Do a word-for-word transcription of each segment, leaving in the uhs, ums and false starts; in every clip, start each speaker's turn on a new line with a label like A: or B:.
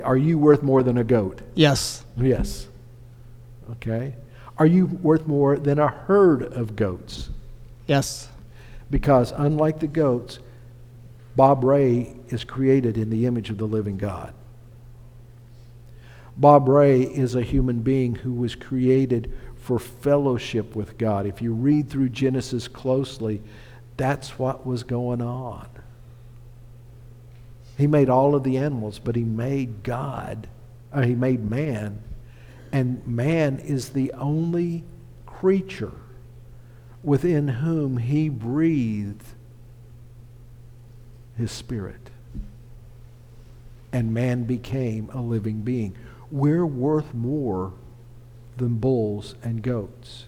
A: Are you worth more than a goat?
B: Yes.
A: Yes. Okay. Are you worth more than a herd of goats?
B: Yes.
A: Because unlike the goats, Bob Ray is created in the image of the living God. Bob Ray is a human being who was created for fellowship with God. If you read through Genesis closely, that's what was going on. He made all of the animals, but he made God, or he made man, and man is the only creature within whom he breathed his spirit. And man became a living being. We're worth more than bulls and goats.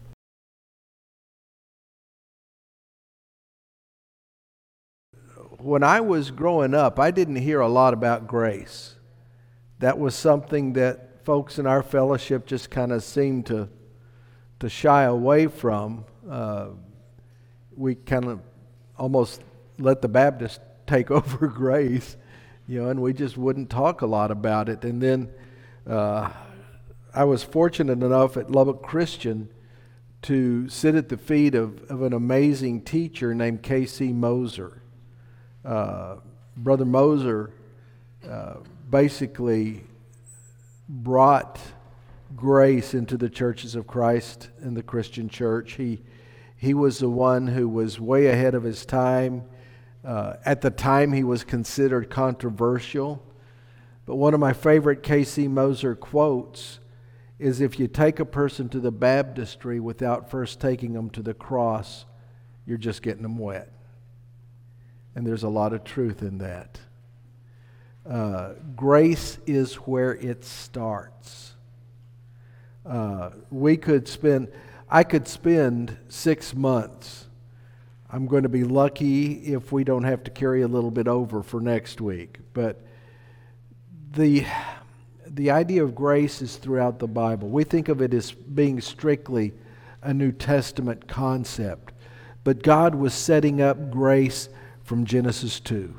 A: When I was growing up, I didn't hear a lot about grace. That was something that folks in our fellowship just kind of seemed to to shy away from. Uh, we kind of almost let the Baptists take over grace, you know, and we just wouldn't talk a lot about it. And then uh, I was fortunate enough at Lubbock Christian to sit at the feet of, of an amazing teacher named K C Moser. Uh, Brother Moser uh, basically brought grace into the churches of Christ in the Christian church. He he was the one who was way ahead of his time. Uh, at the time, he was considered controversial. But one of my favorite K C Moser quotes is, if you take a person to the baptistry without first taking them to the cross, you're just getting them wet. And there's a lot of truth in that. Uh, grace is where it starts. Uh, we could spend, I could spend six months. I'm going to be lucky if we don't have to carry a little bit over for next week. But the, the idea of grace is throughout the Bible. We think of it as being strictly a New Testament concept. But God was setting up grace from Genesis two.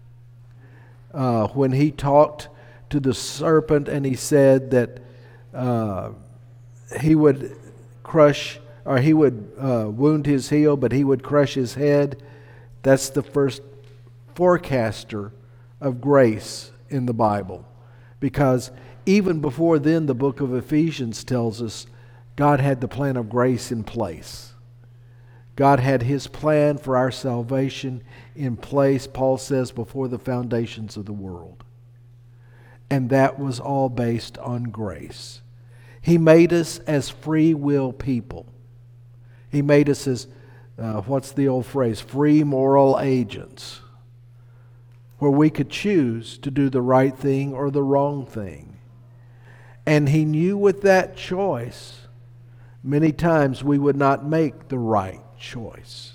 A: Uh, when he talked to the serpent and he said that uh, he would crush, or he would uh, wound his heel, but he would crush his head, that's the first forecaster of grace in the Bible. Because even before then, the book of Ephesians tells us God had the plan of grace in place. God had his plan for our salvation in place, Paul says, before the foundations of the world. And that was all based on grace. He made us as free will people. He made us as, uh, what's the old phrase, free moral agents, where we could choose to do the right thing or the wrong thing. And he knew with that choice, many times we would not make the right choice.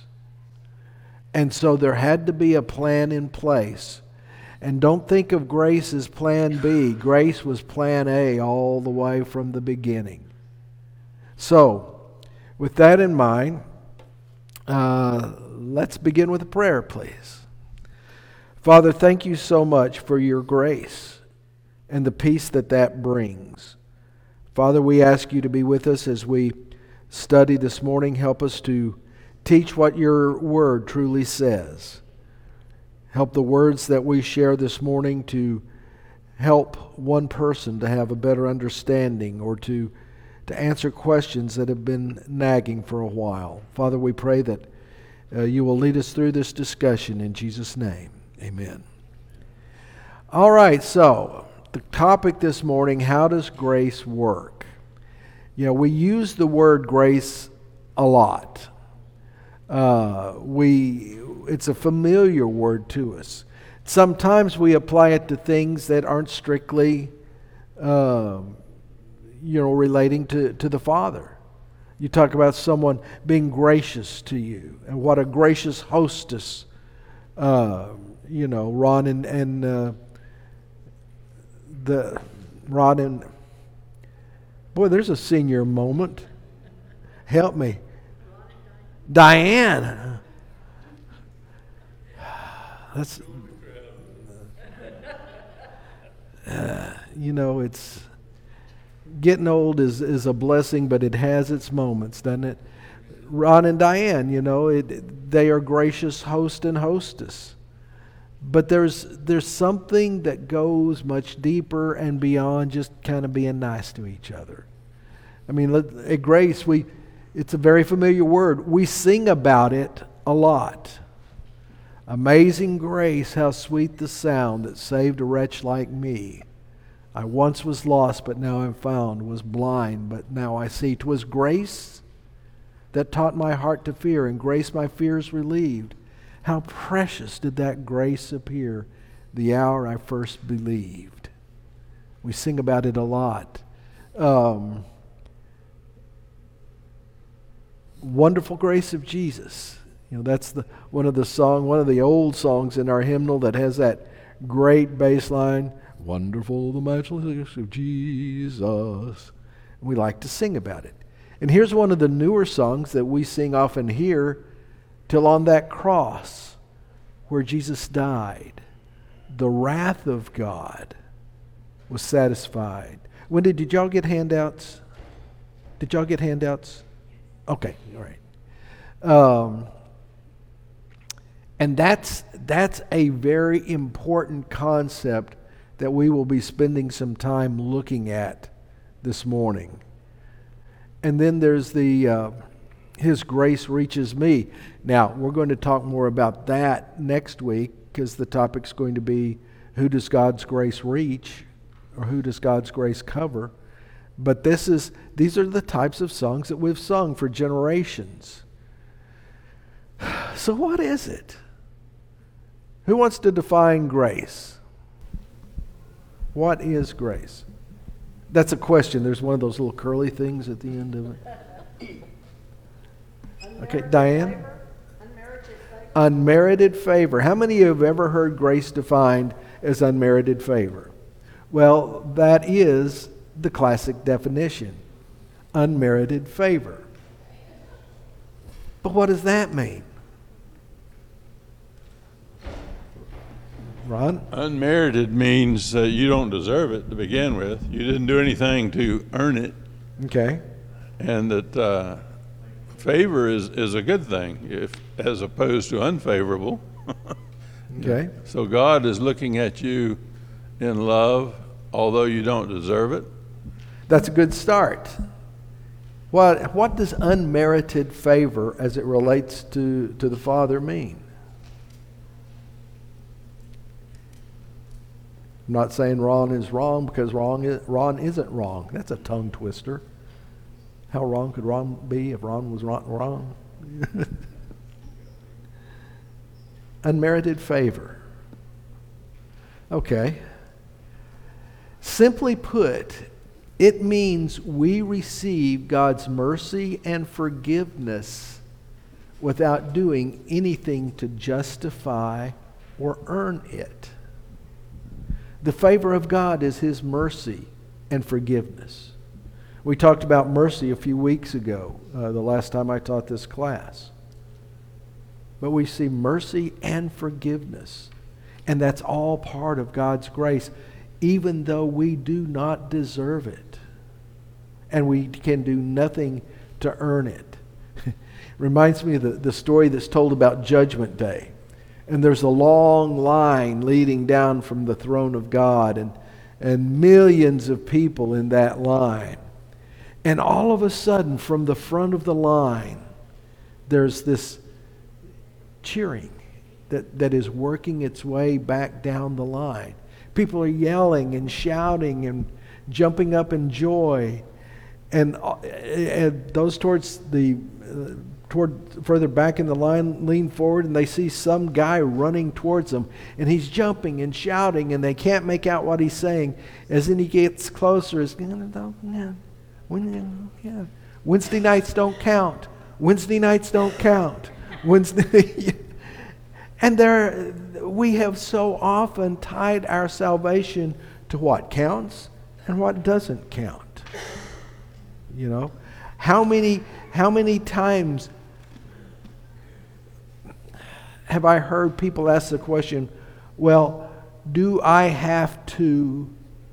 A: And so there had to be a plan in place. And don't think of grace as plan B. Grace was plan A all the way from the beginning. So, with that in mind, uh, let's begin with a prayer, please. Father, thank you so much for your grace and the peace that that brings. Father, we ask you to be with us as we study this morning. Help us to teach what your word truly says. Help the words that we share this morning to help one person to have a better understanding, or to, to answer questions that have been nagging for a while. Father, we pray that uh, you will lead us through this discussion in Jesus' name. Amen. All right, so the topic this morning, how does grace work? You know, we use the word grace a lot. Uh, we it's a familiar word to us. Sometimes we apply it to things that aren't strictly, uh, you know, relating to, to the Father. You talk about someone being gracious to you, and what a gracious hostess. Uh, you know, Ron and and uh, the Ron and boy, there's a senior moment. Help me. Diane. That's uh, you know, it's getting old is, is a blessing, but it has its moments, doesn't it? Ron and Diane, you know, it, they are gracious host and hostess. But there's there's something that goes much deeper and beyond just kind of being nice to each other. I mean, let, at Grace, we it's a very familiar word. We sing about it a lot. Amazing grace, how sweet the sound that saved a wretch like me. I once was lost, but now I'm found, was blind, but now I see. 'Twas grace that taught my heart to fear, and grace my fears relieved. How precious did that grace appear the hour I first believed. We sing about it a lot. Um, Wonderful Grace of Jesus. You know, that's the one of the song, one of the old songs in our hymnal that has that great bass line. Wonderful the matchless grace of Jesus. And we like to sing about it. And here's one of the newer songs that we sing often here. Till on that cross where Jesus died, the wrath of God was satisfied. When did, did y'all get handouts? Did y'all get handouts? Okay, all right. Um, and that's that's a very important concept that we will be spending some time looking at this morning. And then there's the uh, His grace reaches me. Now, we're going to talk more about that next week because the topic's going to be who does God's grace reach or who does God's grace cover? But this is these are the types of songs that we've sung for generations. So what is it? Who wants to define grace? What is grace? That's a question. There's one of those little curly things at the end of it. Okay, Diane?
B: Favor? Unmerited favor.
A: Unmerited favor. How many of you have ever heard grace defined as unmerited favor? Well, that is the classic definition. Unmerited favor. But what does that mean? Ron?
C: Unmerited means uh, you don't deserve it to begin with. You didn't do anything to earn it.
A: Okay.
C: And that uh, favor is, is a good thing, if as opposed to unfavorable.
A: Okay.
C: So God is looking at you in love, although you don't deserve it.
A: That's a good start. What, what does unmerited favor as it relates to, to the Father mean? I'm not saying Ron is wrong because wrong is, Ron isn't wrong. That's a tongue twister. How wrong could Ron be if Ron was wrong? wrong? Unmerited favor. Okay. Simply put, it means we receive God's mercy and forgiveness without doing anything to justify or earn it. The favor of God is His mercy and forgiveness. We talked about mercy a few weeks ago, uh, the last time I taught this class. But we see mercy and forgiveness. And that's all part of God's grace, even though we do not deserve it. And we can do nothing to earn it. Reminds me of the, the story that's told about Judgment Day. And there's a long line leading down from the throne of God, and, and millions of people in that line. And all of a sudden, from the front of the line, there's this cheering that, that is working its way back down the line. People are yelling and shouting and jumping up in joy. And, and those towards the uh, toward further back in the line lean forward, and they see some guy running towards them, and he's jumping and shouting, and they can't make out what he's saying. As then he gets closer, it's Wednesday nights don't count. Wednesday nights don't count. Wednesday, and there we have so often tied our salvation to what counts and what doesn't count. You know, how many how many times have I heard people ask the question, well, do I have to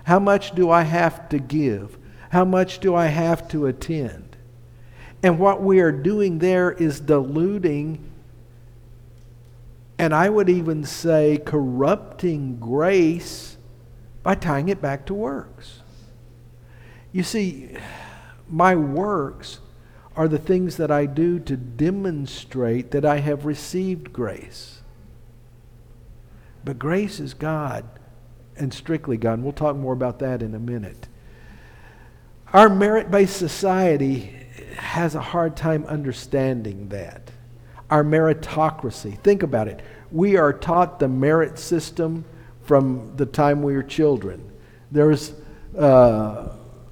A: How much do I have to give? How much do I have to attend? And what we are doing there is diluting, and I would even say corrupting grace by tying it back to works. You see, my works are the things that I do to demonstrate that I have received grace. But grace is God, and strictly God. And we'll talk more about that in a minute. Our merit-based society has a hard time understanding that. Our meritocracy. Think about it. We are taught the merit system from the time we were children. There's uh,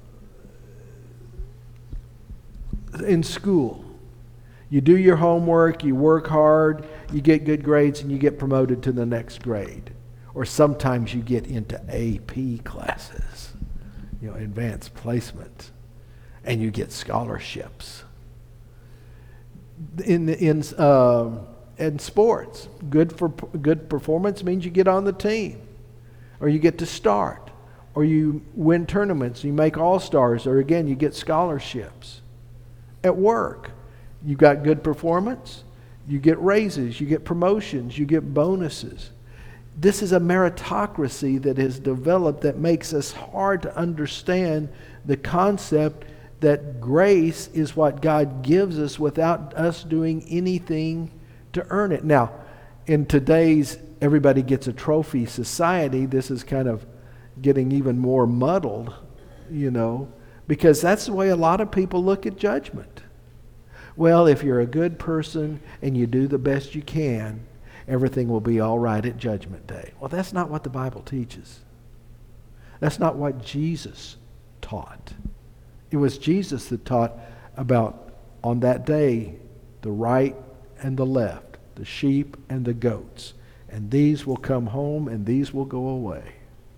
A: in school, you do your homework, you work hard, you get good grades, and you get promoted to the next grade. Or sometimes you get into A P classes, you know, advanced placement, and you get scholarships. In in uh, in sports, good for good performance means you get on the team, or you get to start, or you win tournaments, you make all-stars, or again you get scholarships. At work, you got good performance, you get raises, you get promotions, you get bonuses. This is a meritocracy that has developed that makes us hard to understand the concept that grace is what God gives us without us doing anything to earn it. Now, in today's everybody gets a trophy society, this is kind of getting even more muddled, you know, because that's the way a lot of people look at judgment. Well, if you're a good person and you do the best you can, everything will be all right at Judgment Day. Well, that's not what the Bible teaches. That's not what Jesus taught. It was Jesus that taught about, on that day, the right and the left, the sheep and the goats. And these will come home and these will go away.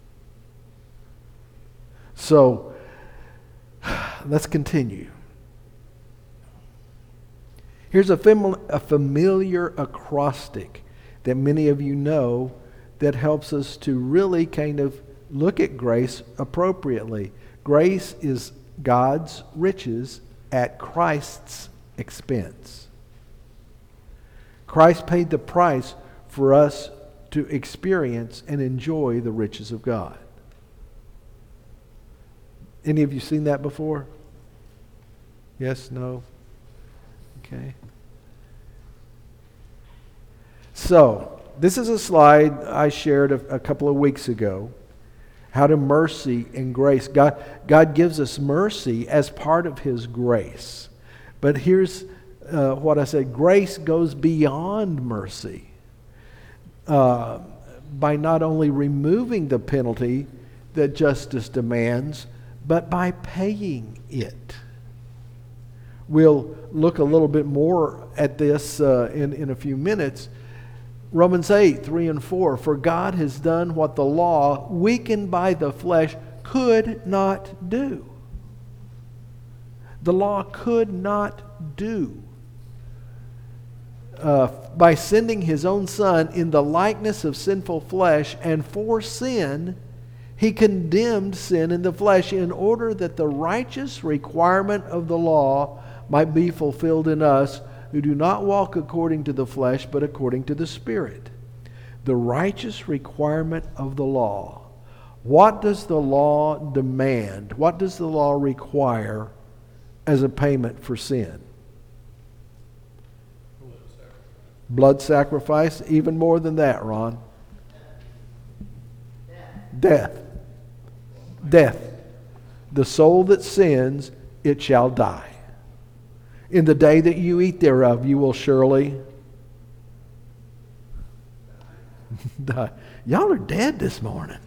A: So, let's continue. Here's a, fam- a familiar acrostic that many of you know that helps us to really kind of look at grace appropriately. Grace is God's riches at Christ's expense. Christ paid the price for us to experience and enjoy the riches of God. Any of you seen that before? Yes? No? Okay. So, this is a slide I shared a, a couple of weeks ago. How to mercy and grace. God, God gives us mercy as part of His grace. But here's uh, what I said. Grace goes beyond mercy uh, by not only removing the penalty that justice demands, but by paying it. We'll look a little bit more at this uh, in, in a few minutes. Romans eight, three and four. For God has done what the law, weakened by the flesh, could not do. The law could not do. Uh, by sending His own Son in the likeness of sinful flesh, and for sin, He condemned sin in the flesh in order that the righteous requirement of the law might be fulfilled in us who do not walk according to the flesh, but according to the Spirit. The righteous requirement of the law. What does the law demand? What does the law require as a payment for sin? Blood sacrifice. Even more than that, Ron. Death. Death. The soul that sins, it shall die. In the day that you eat thereof, you will surely die. Y'all are dead this morning.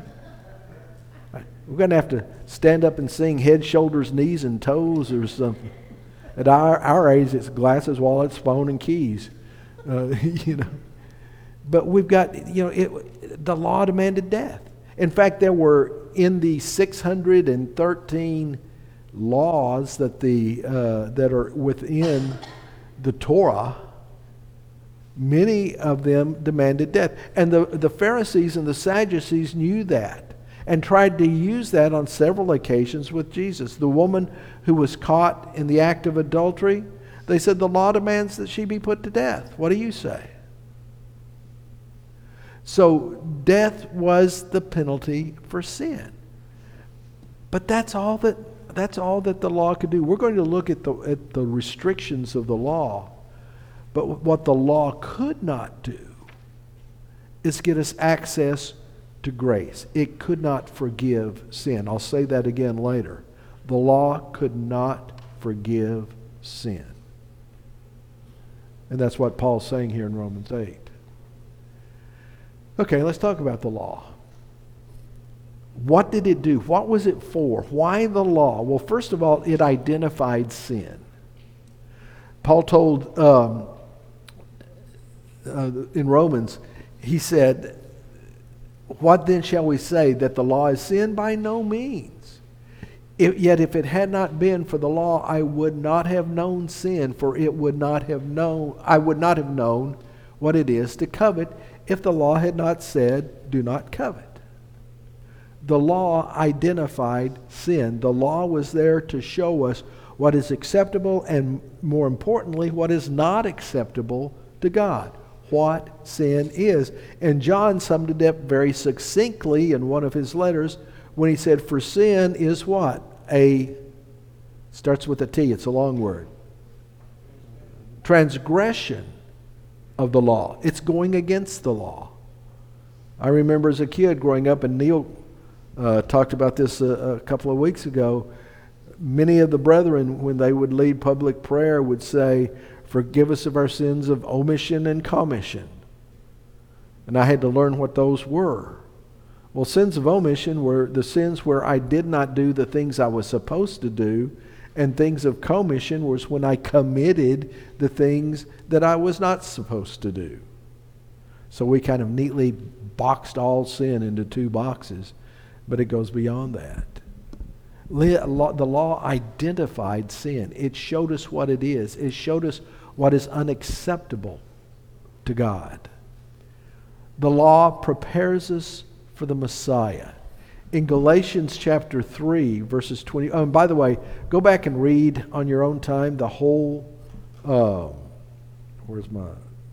A: We're going to have to stand up and sing head, shoulders, knees, and toes or something. At our, our age, it's glasses, wallets, phone, and keys. Uh, you know. But we've got, you know, it, the law demanded death. In fact, there were in the six hundred thirteen laws that the uh, that are within the Torah, many of them demanded death. And the, the Pharisees and the Sadducees knew that. and tried to use that on several occasions with Jesus. The woman who was caught in the act of adultery, they said the law demands that she be put to death. What do you say? So death was the penalty for sin. But that's all that that's all that the law could do. We're going to look at the at the restrictions of the law. But what the law could not do is get us access to grace. It could not forgive sin. I'll say that again later. The law could not forgive sin. And that's what Paul's saying here in Romans eight. Okay, let's talk about the law. What did it do? What was it for? Why the law? Well, first of all, it identified sin. Paul told um, uh, in Romans, he said, what then shall we say? That the law is sin? By no means. If, yet if it had not been for the law, I would not have known sin, for it would not have known, I would not have known what it is to covet if the law had not said, do not covet. The law identified sin. The law was there to show us what is acceptable and, more importantly, what is not acceptable to God. What sin is. And John summed it up very succinctly in one of his letters when he said, for sin is what? A, starts with a T, it's a long word. Transgression of the law. It's going against the law. I remember as a kid growing up, and Neil uh, talked about this a, a couple of weeks ago, many of the brethren, when they would lead public prayer, would say, forgive us of our sins of omission and commission. And I had to learn what those were. Well, sins of omission were the sins where I did not do the things I was supposed to do, and things of commission was when I committed the things that I was not supposed to do. So we kind of neatly boxed all sin into two boxes, but it goes beyond that. The law identified sin. It showed us what it is. It showed us what is unacceptable to God. The law prepares us for the Messiah. In Galatians chapter three, verses twenty, oh, and by the way, go back and read on your own time the whole, uh, where's my,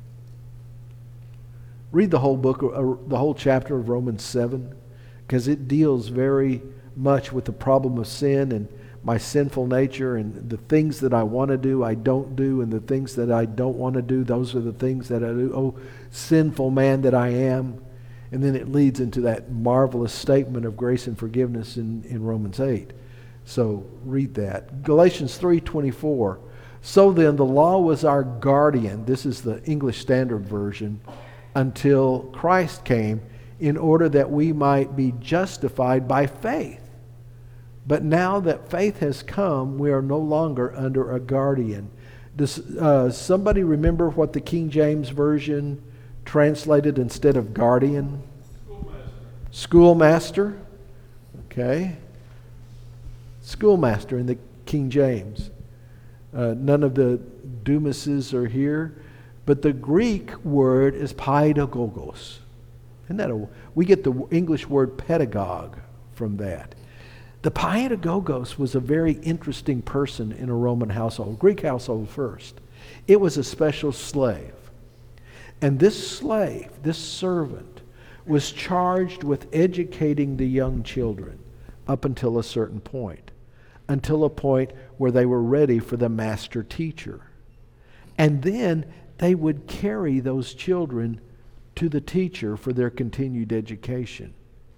A: read the whole book, uh, the whole chapter of Romans seven, because it deals very much with the problem of sin and my sinful nature, and the things that I want to do, I don't do, and the things that I don't want to do, those are the things that I do. Oh, sinful man that I am. And then it leads into that marvelous statement of grace and forgiveness in, in Romans eight. So read that. Galatians three twenty-four. So then the law was our guardian, this is the English Standard Version, until Christ came, in order that we might be justified by faith. But now that faith has come, we are no longer under a guardian. Does uh, somebody remember what the King James Version translated instead of guardian? Schoolmaster. Schoolmaster. Okay. Schoolmaster in the King James. Uh, none of the Dumases are here, but the Greek word is paidagogos. Isn't that a, we get the English word pedagogue from that. The paidagogos was a very interesting person in a Roman household, Greek household first. It was a special slave. And this slave, this servant, was charged with educating the young children up until a certain point, until a point where they were ready for the master teacher. And then they would carry those children to the teacher for their continued education.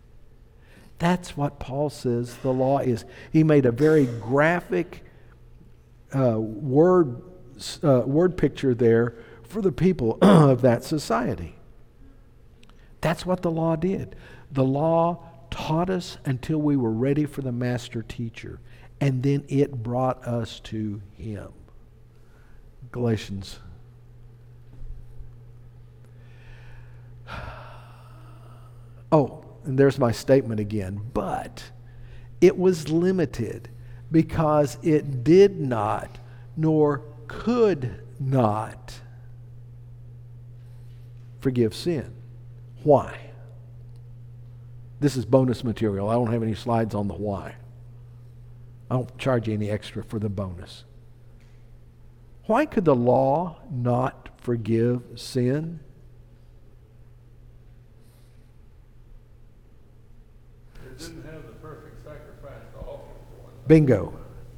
A: That's what Paul says the law is. He made a very graphic uh, word, uh, word picture there for the people of that society. That's what the law did. The law taught us until we were ready for the master teacher, and then it brought us to him. Galatians. Oh, and there's my statement again. But it was limited because it did not, nor could not forgive sin. Why? This is bonus material. I don't have any slides on the why. I don't charge you any extra for the bonus. Why could the law not forgive sin?
C: It didn't have the perfect sacrifice to offer for one.
A: Bingo.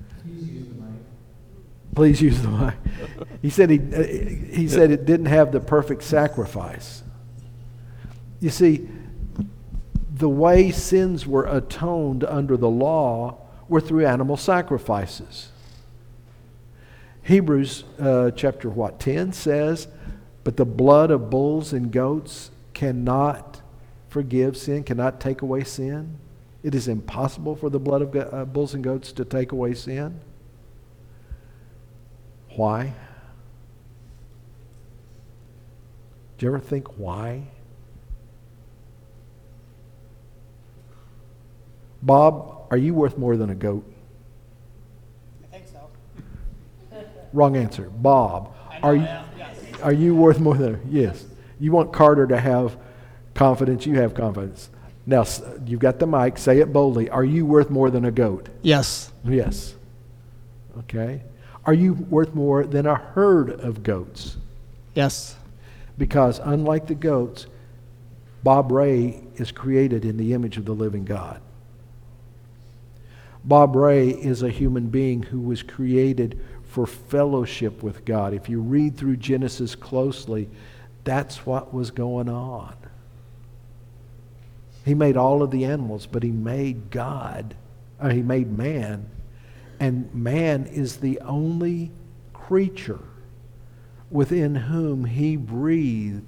A: Please use the mic. He said he, uh, he said it didn't have the perfect sacrifice. You see, the way sins were atoned under the law were through animal sacrifices. Hebrews uh, chapter what ten says, but the blood of bulls and goats cannot forgive sin, cannot take away sin. It is impossible for the blood of go- uh, bulls and goats to take away sin. Why? Do you ever think why? Bob, are you worth more than a goat?
D: I think so.
A: Wrong answer. Bob, are you
D: yeah, yes.
A: are you worth more than a, yes? You want Carter to have confidence, you have confidence. Now, s- you've got the mic, say it boldly. Are you worth more than a goat?
D: Yes.
A: Yes. Okay. Are you worth more than a herd of goats?
D: Yes.
A: Because unlike the goats, Bob Ray is created in the image of the living God. Bob Ray is a human being who was created for fellowship with God. If you read through Genesis closely, that's what was going on. He made all of the animals, but he made God, uh, he made man, and man is the only creature within whom he breathed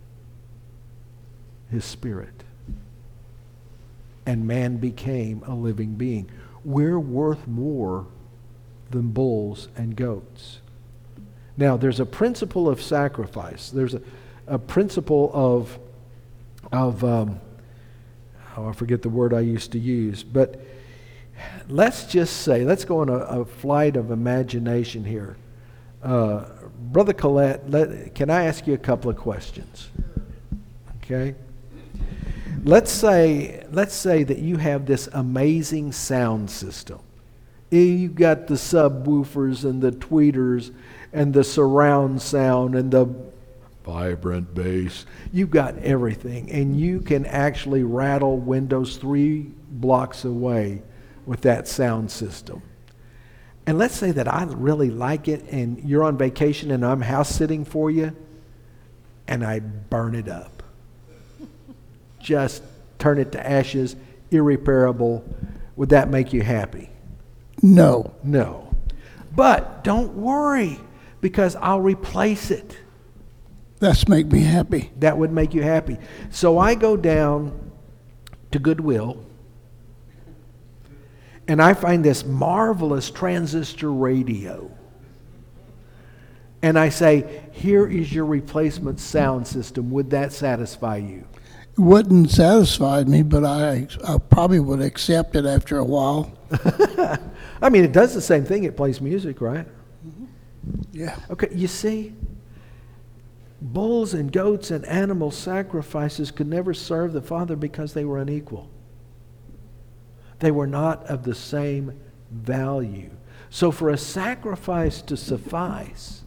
A: his spirit. And man became a living being. We're worth more than bulls and goats. Now, there's a principle of sacrifice. There's a, a principle of, of um, oh, I forget the word I used to use, but let's just say, let's go on a, a flight of imagination here. Uh, Brother Collette, let, can I ask you a couple of questions? Okay? Let's say, let's say that you have this amazing sound system. You've got the subwoofers and the tweeters and the surround sound and the vibrant bass. You've got everything, and you can actually rattle windows three blocks away with that sound system. And let's say that I really like it, and you're on vacation and I'm house sitting for you, and I burn it up. Just turn it to ashes, irreparable. Would that make you happy?
D: No.
A: No. But don't worry, because I'll replace it.
D: That's make me happy.
A: That would make you happy. So I go down to Goodwill, and I find this marvelous transistor radio. And I say, here is your replacement sound system. Would that satisfy you?
D: It wouldn't satisfy me, but I, I probably would accept it after a while.
A: I mean, it does the same thing. It plays music, right?
D: Yeah.
A: Okay, you see, bulls and goats and animal sacrifices could never serve the Father because they were unequal. They were not of the same value. So for a sacrifice to suffice,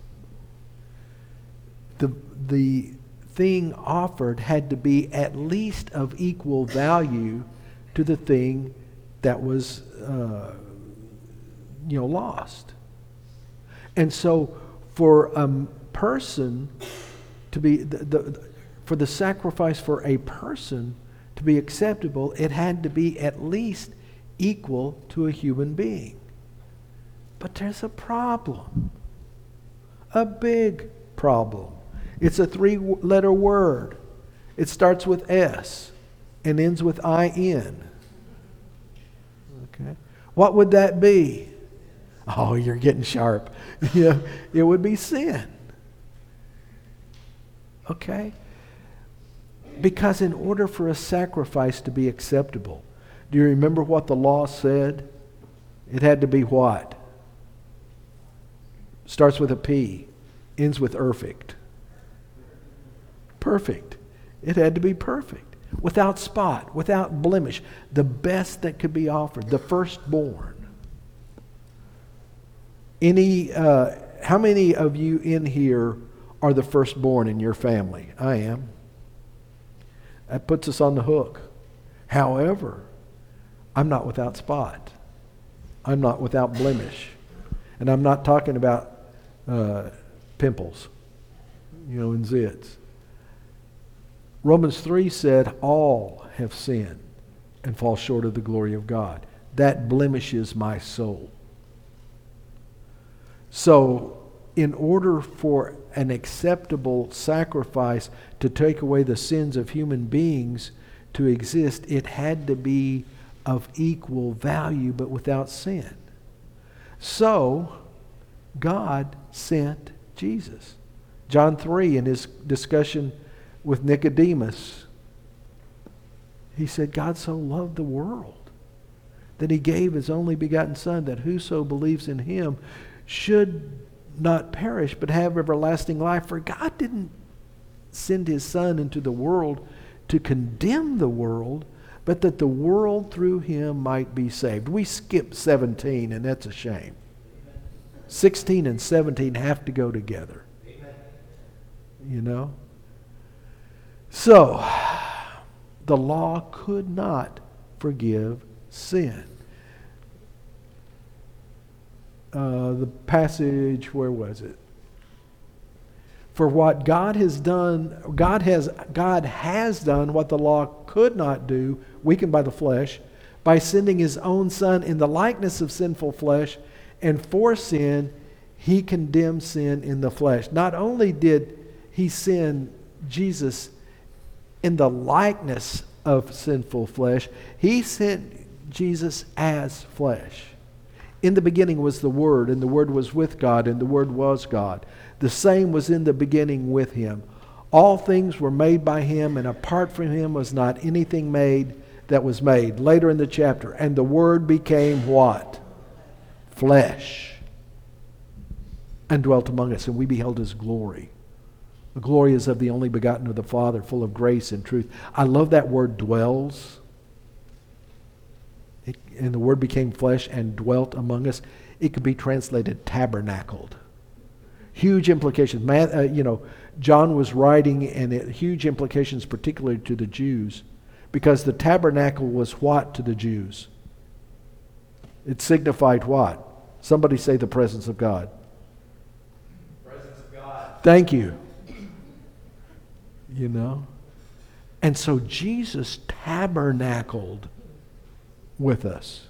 A: the, the thing offered had to be at least of equal value to the thing that was, uh, you know, lost. And so for a person to be, the, the, for the sacrifice for a person to be acceptable, it had to be at least equal to a human being. But there's a problem. A big problem. It's a three-letter word. It starts with S and ends with I N. Okay. What would that be? Oh, you're getting sharp. Yeah, it would be sin. Okay? Because in order for a sacrifice to be acceptable, do you remember what the law said? It had to be what? Starts with a P, ends with perfect. Perfect. It had to be perfect. without spot, without blemish, the best that could be offered, the firstborn. Any, uh, how many of you in here are the firstborn in your family? I am. That puts us on the hook. However, I'm not without spot. I'm not without blemish. And I'm not talking about uh, pimples, you know, and zits. Romans three said, all have sinned and fall short of the glory of God. That blemishes my soul. So, in order for an acceptable sacrifice to take away the sins of human beings to exist, it had to be of equal value but without sin. So, God sent Jesus. John three, in his discussion with Nicodemus, he said, God so loved the world that he gave his only begotten Son, that whoso believes in him should not perish but have everlasting life. For God didn't send his Son into the world to condemn the world, but that the world through him might be saved. We skip seventeen, and that's a shame. sixteen and seventeen have to go together. You know? So, the law could not forgive sin. Uh, the passage, where was it? For what God has done, God has, God has done what the law could not do, weakened by the flesh, by sending his own Son in the likeness of sinful flesh, and for sin, he condemned sin in the flesh. Not only did he send Jesus in the likeness of sinful flesh, he sent Jesus as flesh. In the beginning was the Word, and the Word was with God, and the Word was God. The same was in the beginning with him. All things were made by him, and apart from him was not anything made that was made. Later in the chapter, and the Word became what? Flesh. And dwelt among us, and we beheld his glory. The glory is of the only begotten of the Father, full of grace and truth. I love that word, dwells. It, and the Word became flesh and dwelt among us. It could be translated tabernacled. Huge implications. Man, uh, you know, John was writing, and it, huge implications, particularly to the Jews, because the tabernacle was what to the Jews? It signified what? Somebody say the presence of God.
E: Presence of God.
A: Thank you. You know? And so Jesus tabernacled with us.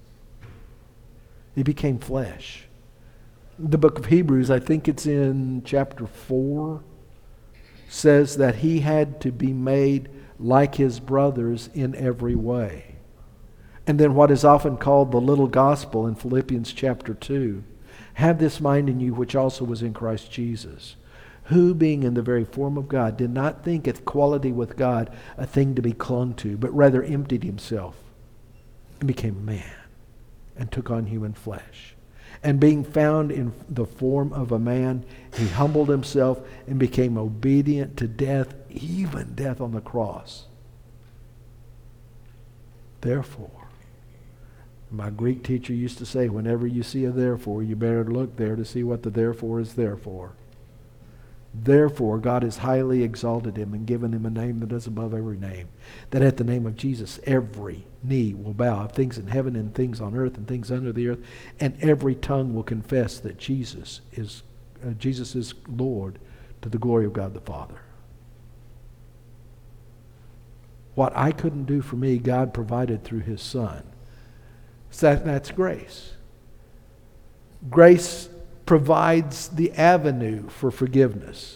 A: He became flesh. The book of Hebrews, I think it's in chapter four, says that he had to be made like his brothers in every way. And then what is often called the little gospel in Philippians chapter two, have this mind in you which also was in Christ Jesus, who being in the very form of God did not think equality with God a thing to be clung to, but rather emptied himself and became a man and took on human flesh. And being found in the form of a man, he humbled himself and became obedient to death, even death on the cross. Therefore, my Greek teacher used to say, whenever you see a therefore, you better look there to see what the therefore is there for. Therefore, God has highly exalted him and given him a name that is above every name, that at the name of Jesus every knee will bow, of things in heaven and things on earth and things under the earth, and every tongue will confess that Jesus is uh, Jesus is Lord, to the glory of God the Father. What I couldn't do for me, God provided through his Son. So that, that's grace. Grace provides the avenue for forgiveness.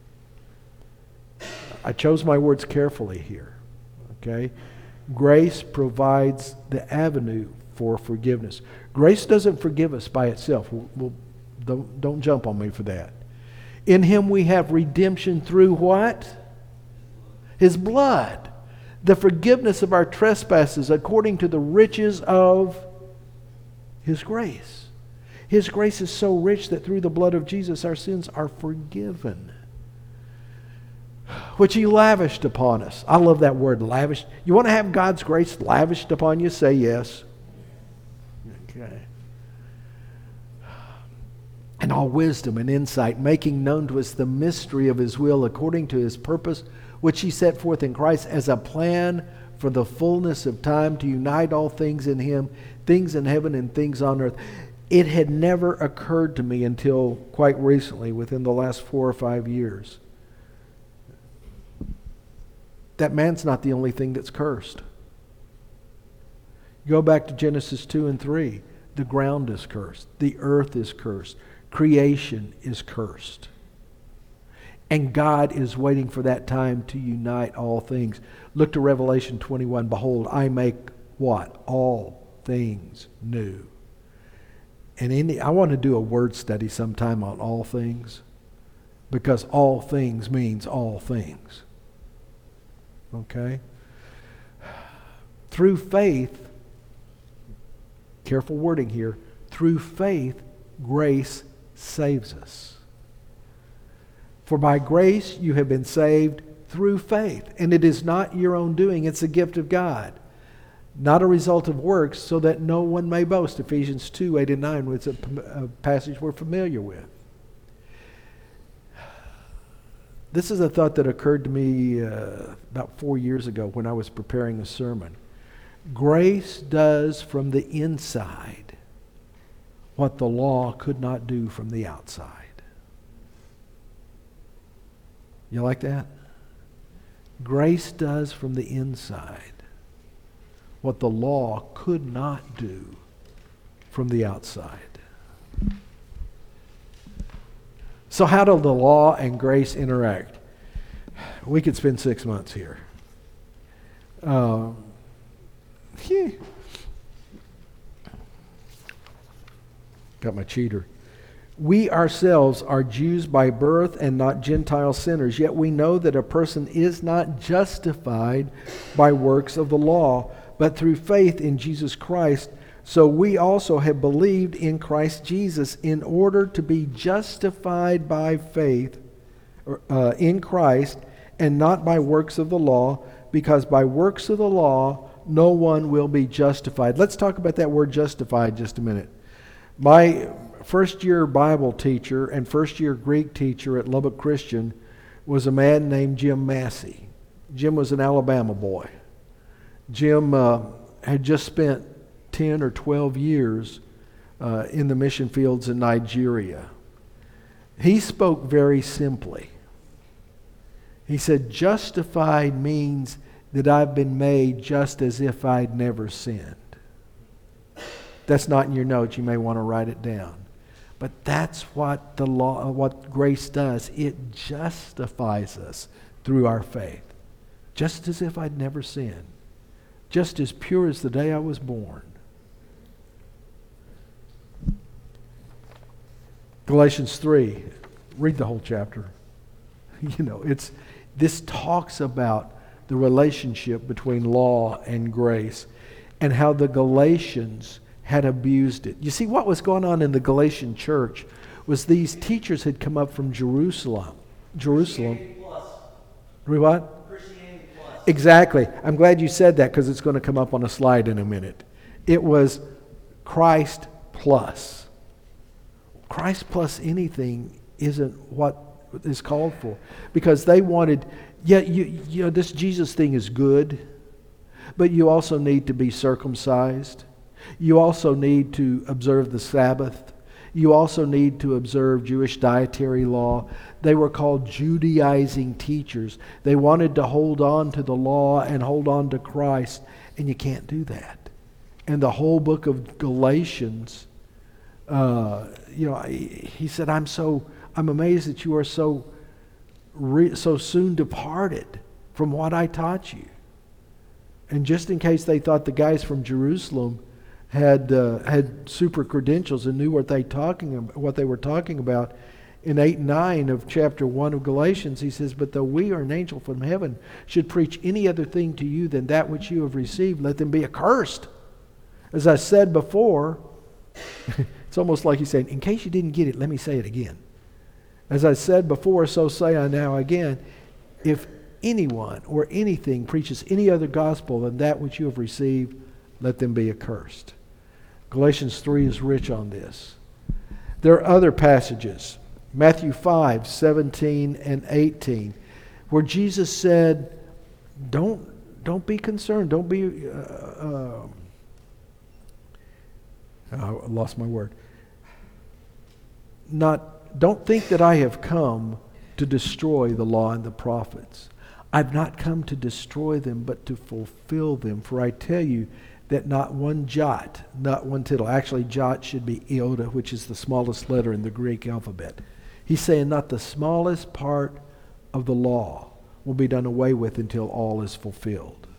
A: I chose my words carefully here. Okay? Grace provides the avenue for forgiveness. Grace doesn't forgive us by itself. We'll, we'll, don't, don't jump on me for that. In him we have redemption through what? His blood. The forgiveness of our trespasses according to the riches of his grace. His grace is so rich that through the blood of Jesus our sins are forgiven. which he lavished upon us. I love that word, lavished. You want to have God's grace lavished upon you? Say yes. Okay. And all wisdom and insight, making known to us the mystery of his will according to his purpose, which he set forth in Christ as a plan for the fullness of time to unite all things in him, things in heaven and things on earth. It had never occurred to me until quite recently, within the last four or five years, that man's not the only thing that's cursed. Go back to Genesis two and three. The ground is cursed. The earth is cursed. Creation is cursed. And God is waiting for that time to unite all things. Look to Revelation twenty-one. Behold, I make what? All things new. And in the, I want to do a word study sometime on all things, because all things means all things. Okay? Through faith, careful wording here, through faith, grace saves us. For by grace you have been saved through faith. And it is not your own doing, it's a gift of God. Not a result of works, so that no one may boast. Ephesians two, eight and nine, which is a, a passage we're familiar with. This is a thought that occurred to me uh, about four years ago when I was preparing a sermon. Grace does from the inside what the law could not do from the outside. You like that? Grace does from the inside what the law could not do from the outside. So how do the law and grace interact? We could spend six months here. Uh, yeah. Got my cheater. We ourselves are Jews by birth and not Gentile sinners, yet we know that a person is not justified by works of the law, but through faith in Jesus Christ. So we also have believed in Christ Jesus in order to be justified by faith uh, in Christ and not by works of the law, because by works of the law no one will be justified. Let's talk about that word justified just a minute. My first year Bible teacher and first year Greek teacher at Lubbock Christian was a man named Jim Massey. Jim was an Alabama boy. Jim uh, had just spent ten or twelve years uh, in the mission fields in Nigeria. He spoke very simply. He said, justified means that I've been made just as if I'd never sinned. That's not in your notes. You may want to write it down. But that's what the law, what grace does. It justifies us through our faith. Just as if I'd never sinned. Just as pure as the day I was born. Galatians three. Read the whole chapter. You know, it's this talks about the relationship between law and grace and how the Galatians had abused it. You see, what was going on in the Galatian church was these teachers had come up from Jerusalem. Jerusalem. Re what? Exactly. I'm glad you said that, because it's going to come up on a slide in a minute. It was Christ plus. Christ plus anything isn't what is called for. Because they wanted, yeah, you, you know, this Jesus thing is good, but you also need to be circumcised. You also need to observe the Sabbath. You also need to observe Jewish dietary law. They were called Judaizing teachers. They wanted to hold on to the law and hold on to Christ, and you can't do that. And the whole book of Galatians, uh, you know, he said, "I'm so, I'm amazed that you are so, re- so soon departed from what I taught you." And just in case they thought the guys from Jerusalem had uh, had super credentials and knew what they talking about, what they were talking about, in eight and nine of chapter one of Galatians, he says, "But though we or an angel from heaven should preach any other thing to you than that which you have received, let them be accursed." As I said before, it's almost like he's saying, in case you didn't get it, let me say it again. As I said before, so say I now again. If anyone or anything preaches any other gospel than that which you have received, let them be accursed. Galatians three is rich on this. There are other passages, Matthew five, seventeen and eighteen, where Jesus said, don't, don't be concerned, don't be, uh, uh, I lost my word. Not, don't think that I have come to destroy the law and the prophets. I've not come to destroy them, but to fulfill them. For I tell you that not one jot, not one tittle, actually jot should be iota, which is the smallest letter in the Greek alphabet. He's saying not the smallest part of the law will be done away with until all is fulfilled.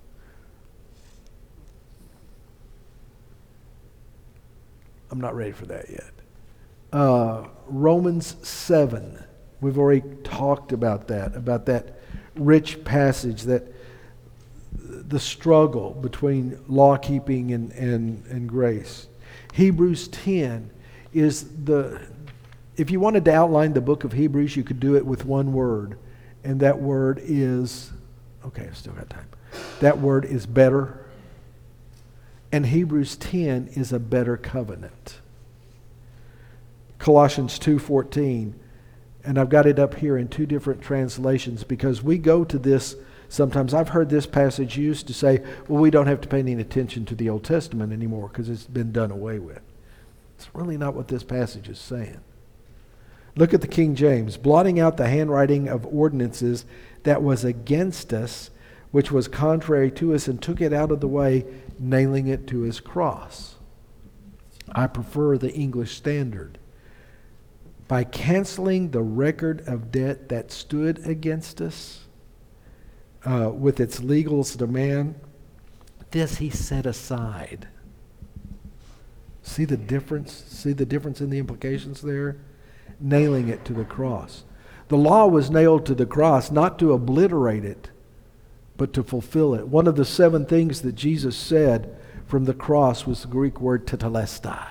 A: I'm not ready for that yet. Uh, Romans seven. We've already talked about that, about that rich passage, that the struggle between law keeping and, and, and grace. Hebrews ten is the, if you wanted to outline the book of Hebrews, you could do it with one word. And that word is, okay, I've still got time. That word is better. And Hebrews ten is a better covenant. Colossians two fourteen. And I've got it up here in two different translations because we go to this sometimes. I've heard this passage used to say, well, we don't have to pay any attention to the Old Testament anymore because it's been done away with. It's really not what this passage is saying. Look at the King James. Blotting out the handwriting of ordinances that was against us, which was contrary to us, and took it out of the way, nailing it to his cross. I prefer the English Standard. By canceling the record of debt that stood against us uh, with its legal demand, this he set aside. See the difference? See the difference in the implications there? Nailing it to the cross. The law was nailed to the cross not to obliterate it, but to fulfill it. One of the seven things that Jesus said from the cross was the Greek word tetelestai.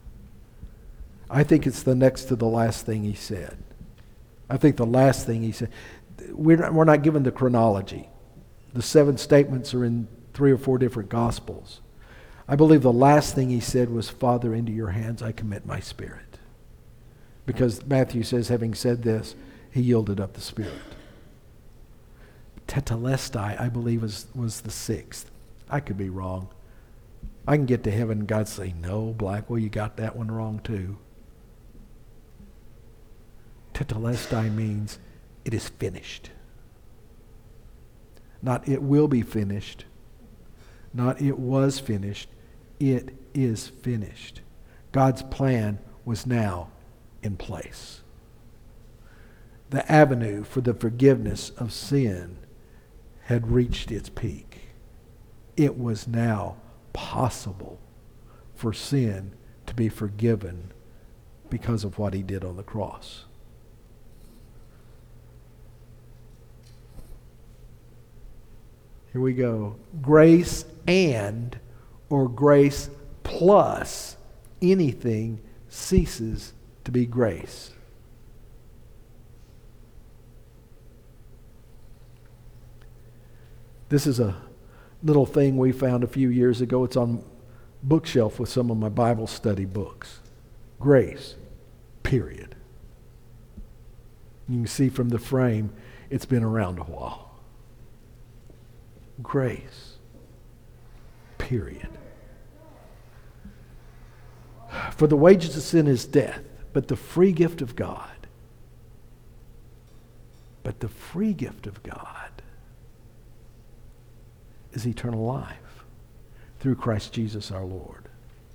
A: I think it's the next to the last thing he said. I think the last thing he said, we're not, we're not given the chronology. The seven statements are in three or four different Gospels. I believe the last thing he said was, Father, into your hands I commit my spirit. Because Matthew says, having said this, he yielded up the spirit. Tetelestai, I believe, was, was the sixth. I could be wrong. I can get to heaven and God say, no, Blackwell, you got that one wrong too. Tetelestai means it is finished. Not it will be finished. Not it was finished. It is finished. God's plan was now in place. The avenue for the forgiveness of sin had reached its peak. It was now possible for sin to be forgiven because of what he did on the cross. Here we go. Grace and or grace plus anything ceases to be grace. This is a little thing we found a few years ago. It's on bookshelf with some of my Bible study books. Grace, period. You can see from the frame, it's been around a while. Grace, period. For the wages of sin is death, but the free gift of God, but the free gift of God is eternal life through Christ Jesus our Lord.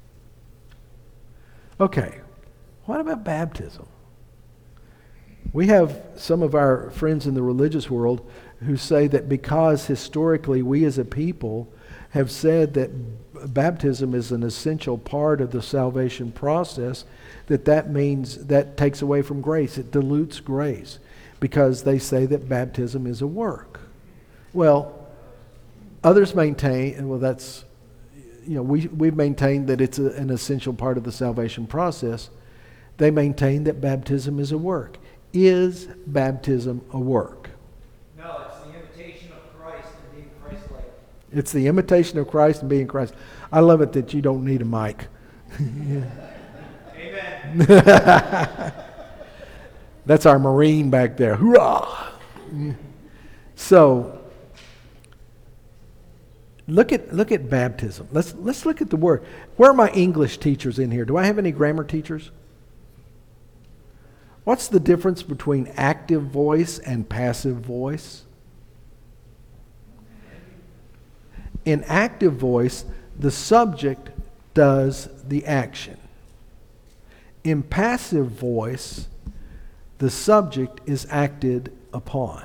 A: Okay, what about baptism? We have some of our friends in the religious world who say that because historically we as a people have said that baptism is an essential part of the salvation process, that that means that takes away from grace. It dilutes grace because they say that baptism is a work. Well, others maintain, well that's, you know, we, we've maintained that it's a, an essential part of the salvation process. They maintain that baptism is a work. Is baptism a work?
E: No, it's the
A: It's the imitation of Christ and being Christ. I love it that you don't need a mic.
E: Amen.
A: That's our Marine back there. Hoorah! So, look at look at baptism. Let's let's look at the word. Where are my English teachers in here? Do I have any grammar teachers? What's the difference between active voice and passive voice? In active voice, the subject does the action. In passive voice, the subject is acted upon.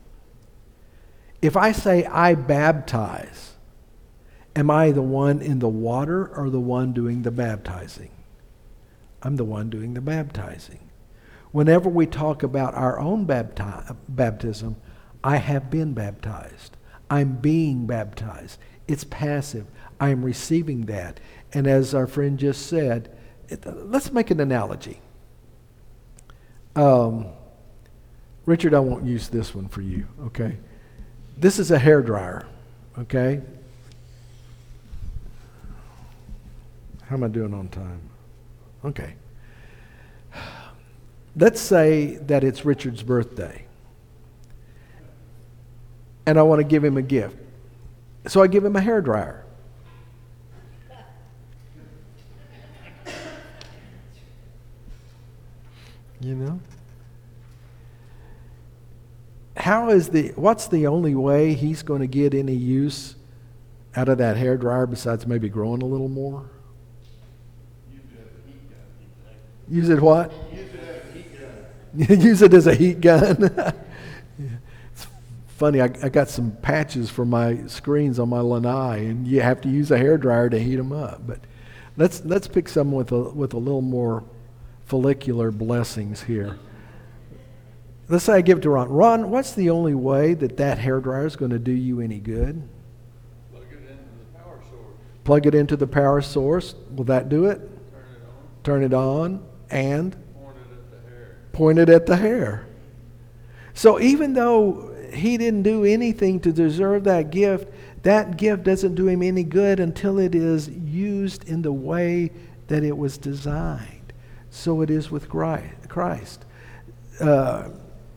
A: If I say, I baptize, am I the one in the water or the one doing the baptizing? I'm the one doing the baptizing. Whenever we talk about our own bapti- baptism, I have been baptized. I'm being baptized. It's passive. I'm receiving that. And as our friend just said, it, let's make an analogy. Um, Richard, I won't use this one for you, okay? This is a hairdryer, okay? How am I doing on time? Okay. Let's say that it's Richard's birthday, and I want to give him a gift. So I give him a hairdryer. You know? How is the, what's the only way he's going to get any use out of that hairdryer besides maybe growing a little more? Use it what? Use it as a heat gun. It's funny, I, I got some patches for my screens on my lanai, and you have to use a hairdryer to heat them up. But let's let's pick some with a with a little more follicular blessings here. Let's say I give it to Ron. Ron, what's the only way that that hairdryer is going to do you any good?
C: Plug it into the power source.
A: Plug it into the power source. Will that do it?
C: Turn it on.
A: Turn it on and
C: Point it at the hair.
A: point it at the hair. So even though he didn't do anything to deserve that gift, that gift doesn't do him any good until it is used in the way that it was designed. So it is with Christ. Uh,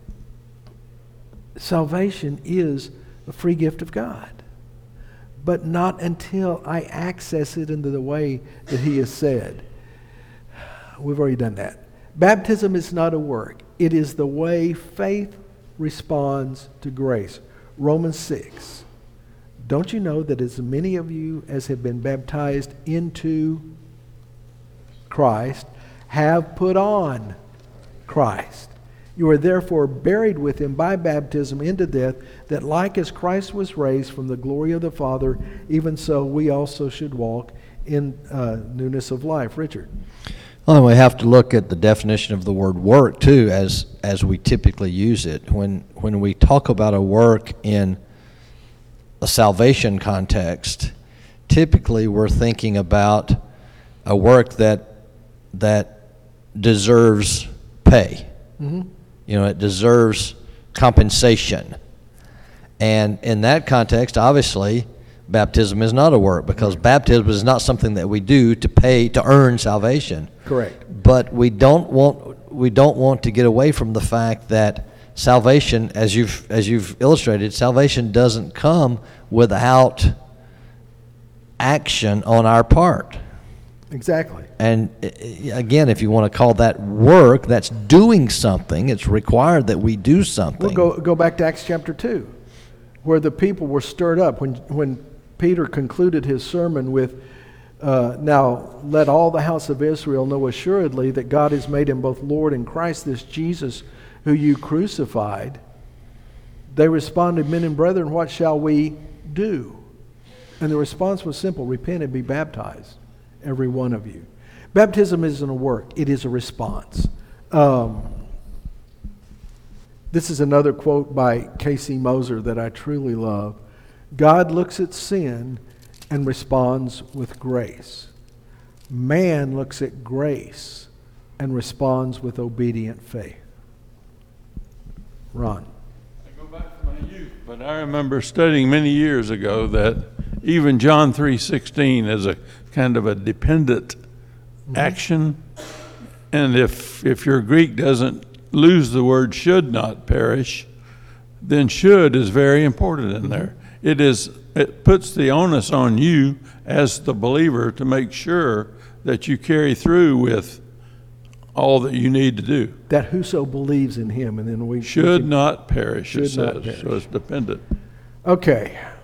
A: salvation is a free gift of God, but not until I access it into the way that he has said. We've already done that. Baptism is not a work. It is the way faith responds to grace. Romans six. Don't you know that as many of you as have been baptized into Christ have put on Christ? You are therefore buried with him by baptism into death, that like as Christ was raised from the glory of the Father, even so we also should walk in uh, newness of life. Richard.
F: Well, we have to look at the definition of the word work too, as as we typically use it. When when we talk about a work in a salvation context, typically we're thinking about a work that that deserves pay.
A: Mm-hmm.
F: You know, it deserves compensation. And in that context, obviously, baptism is not a work, because right. Baptism is not something that we do to pay to earn salvation.
A: Correct.
F: But we don't want we don't want to get away from the fact that salvation, as you've as you've illustrated, salvation doesn't come without action on our part.
A: Exactly.
F: And again, if you want to call that work, that's doing something. It's required that we do something.
A: We'll go go back to Acts chapter two, where the people were stirred up when when Peter concluded his sermon with, uh, now let all the house of Israel know assuredly that God has made him both Lord and Christ, this Jesus who you crucified. They responded, men and brethren, what shall we do? And the response was simple: repent and be baptized, every one of you. Baptism isn't a work, it is a response. Um, this is another quote by K C Moser that I truly love. God looks at sin and responds with grace. Man looks at grace and responds with obedient faith. Ron.
C: I go back to my youth, but I remember studying many years ago that even John three sixteen is a kind of a dependent action. And if, if your Greek doesn't lose the word should not perish, then should is very important in there. It is, it puts the onus on you as the believer to make sure that you carry through with all that you need to do.
A: That whoso believes in him, and then we we
C: Should
A: can-
C: not perish, it
A: Should not
C: says,
A: perish.
C: so it's dependent.
A: Okay,